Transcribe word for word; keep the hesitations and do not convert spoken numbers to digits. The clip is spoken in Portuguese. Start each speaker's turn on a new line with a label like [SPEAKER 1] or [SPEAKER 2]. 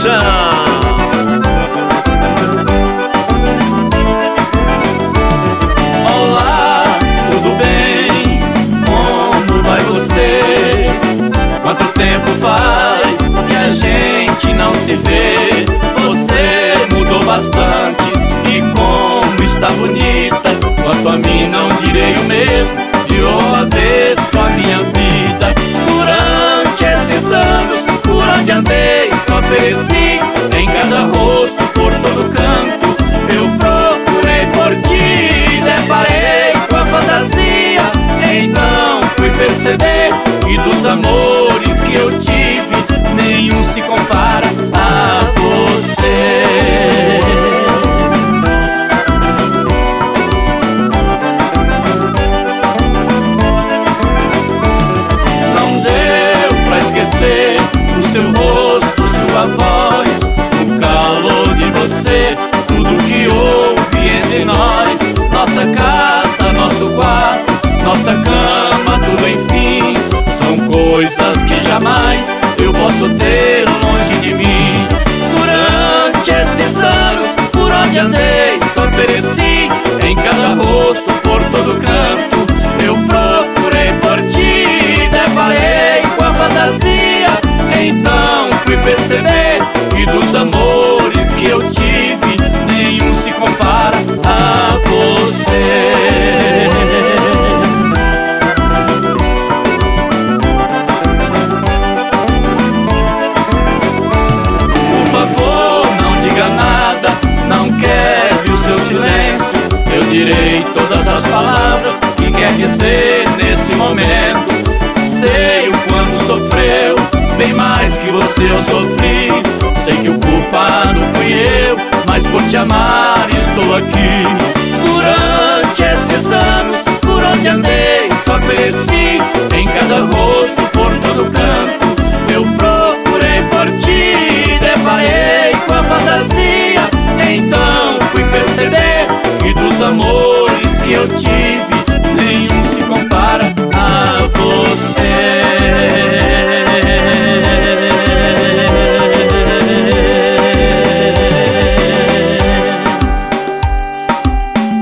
[SPEAKER 1] paixão.
[SPEAKER 2] Olá, tudo bem? Como vai você? Quanto tempo faz que a gente não se vê? Você mudou bastante e como está bonita. Quanto a mim não direi o mesmo, virou avesso a minha vida. Durante esses anos, por onde andei, só pereci. Em cada rosto, por todo canto, eu procurei por ti. Deparei com a fantasia, então fui perceber que dos amores que eu tive, nenhum se compara a você. Não deu pra esquecer o seu rosto, sua voz, o calor de você, tudo que houve entre nós. Nossa casa, nosso quarto, nossa cama, tudo enfim, são coisas que jamais eu posso ter longe de mim. Durante esses anos, por onde andei, só pereci. Em cada rosto, por todo canto, eu procurei por ti. Deparei com a fantasia, então fui perceber que dos amores que eu tive, nenhum se compara a você. Por favor, não diga nada, não quebre o seu silêncio. Eu direi todas as palavras que quer dizer nesse momento. Sei o quanto sofreu, bem mais que você eu sofri. Sei que o culpado fui eu, mas por te amar estou aqui. Durante esses anos, por onde andei, só pereci. Em cada rosto, por todo canto, eu procurei por ti. Deparei com a fantasia, então fui perceber que dos amores que eu tive,